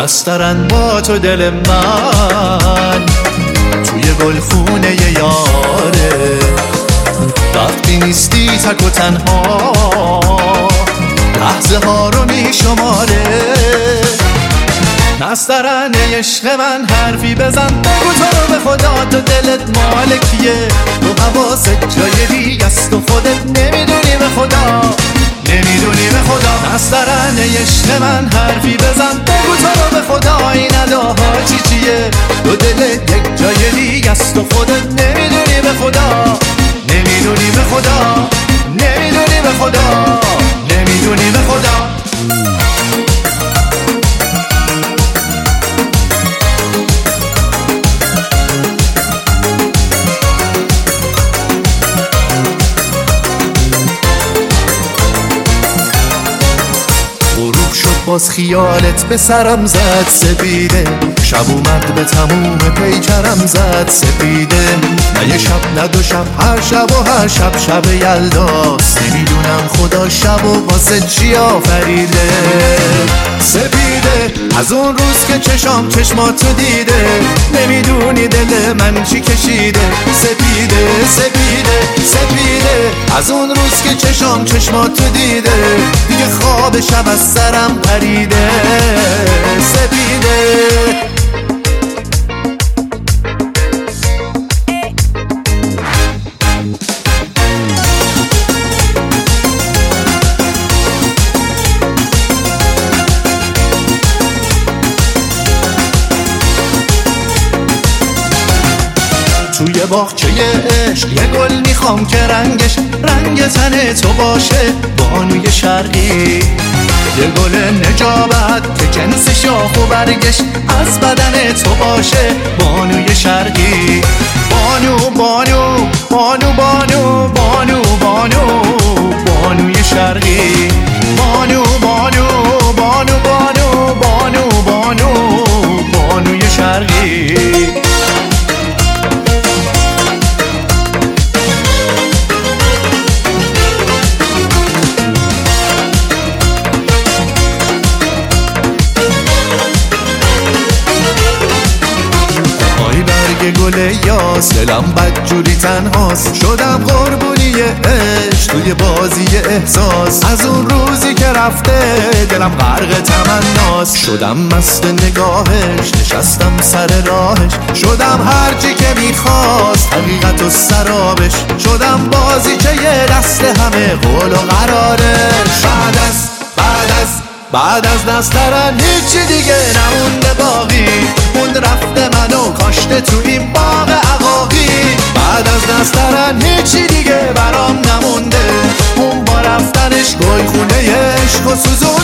نسترن با تو دل من توی گلخونه یاره. وقتی نیستی تک و تنها لحظه ها رو می شماره. نسترن عشق من حرفی بزن بگو تو رو به خدا تو دلت مال کیه؟ تو حواست جای دیگه است و خودت نمیدونی به خدا، نمیدونی به خدا. نسترن عشق من حرفی بزن بگو تو رو به خدا این اداها چیه؟ تو دلت یک جای دیگه است و خودت نمیدونی به خدا، نمیدونی به خدا، نمیدونی به خدا، نمیدونی به خدا. باز خیالت به سرم زد سپیده، شب اومد به تموم پیکرم زد سپیده. نه یه شب نه دو شب، هر شب و هر شب شب یلداست. نمیدونم خدا شب و واسه چی آفریده سپیده. از اون روز که چشام چشماتو دیده نمیدونی دل من چی کشیده سپیده سپیده سپیده. از اون روز که چشام چشماتو دیده دیگه خواب شب از سرم پریده سپیده. توی باغچه عشق یه گل میخوام که رنگش رنگ تن تو باشه، بانوی شرقی. یه گل نجابت که جنس شاخ و برگش از بدن تو باشه، بانوی شرقی. بانو بانو بانو بانو بانو بانو بانوی شرقی. بانو بانو بانو بانو بانو بانو بانوی شرقی. گل یاس دلم بدجوری تنهاست، شدم قربونی عشق توی بازی احساس. از اون روزی که رفته دلم غرق تمناست، شدم مست نگاهش نشستم سر راهش. شدم هرچی که میخواست حقیقت و سرابش، شدم بازی که یه دست همه قول و قرارش. بعد از نسترن هیچی دیگه نمونده باقی، اون رفته منو کاشته تو این باغ عقاقی. بعد از نسترن هیچی دیگه برام نمونده، اون با رفتنش گلخونه عشق و سوزون